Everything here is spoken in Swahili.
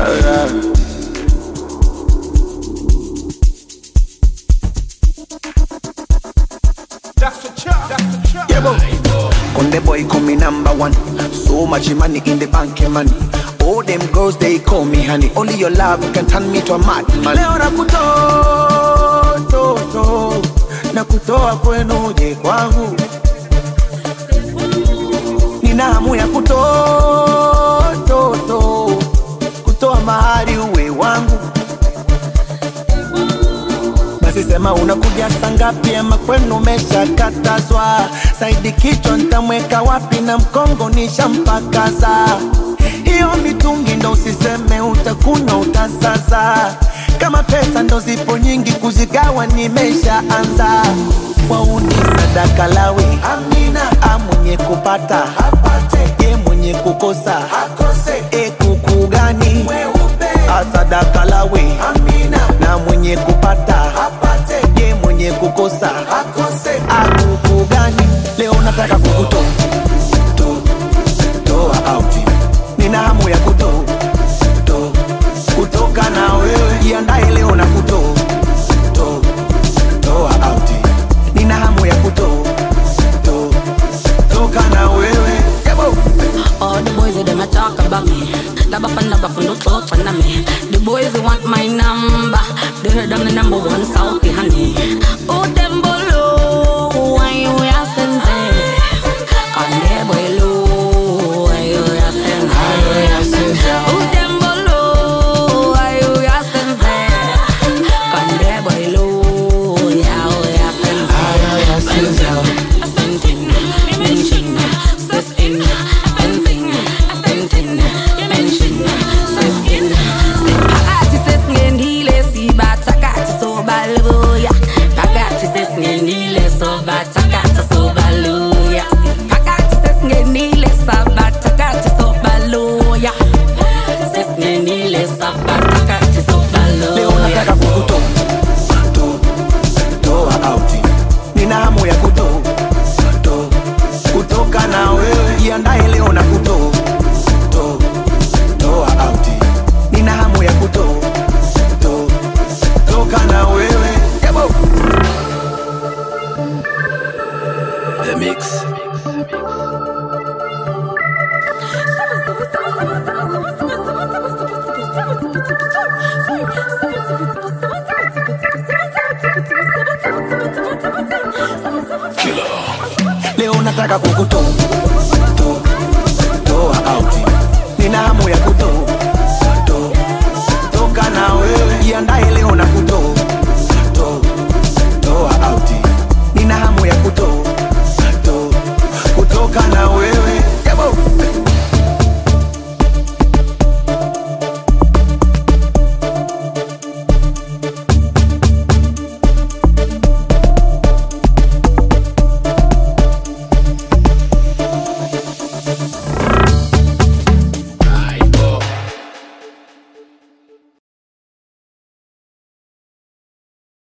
Yeah, boy. Konde boy call me number one. So much money in the bank, money. All them girls they call me honey. Only your love can turn me to a madman. Leo nakutoa, nakutoa kwenu je kwangu. Nina hamu ya kutoa, kutoa mahari uwe wangu. Basi sema unakuja saa ngapi ama kwenu umeshakatazwa. Saidi kichwa nitamweka wapi na mkongo nishampakaza. Hiyo mitungi ndo usiseme utakunywa utasaza. Kama pesa ndo zipo nyingi kuzigawa nimeshaanza. Wauni sadaka lawe amina. Mwenye kupata apate, ye mwenye kukosa akose. Kuku gani sadaka lawe amina. Na mwenye kupata apate, ye mwenye kukosa akose. Kuku gani leo nataka kukutoa toa out. Nina hamu ya kutoka na wewe. Jiandae leo na toa out. Nina hamu ya toka na wewe. All the boys them a talk about me. Laba fan don't talk for me. The boys want my number. They heard I'm the number one Southie honey. Oh them below, why you asking them? On their boy low, why you asking them? Oh them below, why you asking them? On their boy low, yeah, why you asking them? Kutoka na wewe. Jiandae leo na toa out. Nina hamu ya toka na wewe. Yabo. The Mix. Killer. Leo nataka kukutoa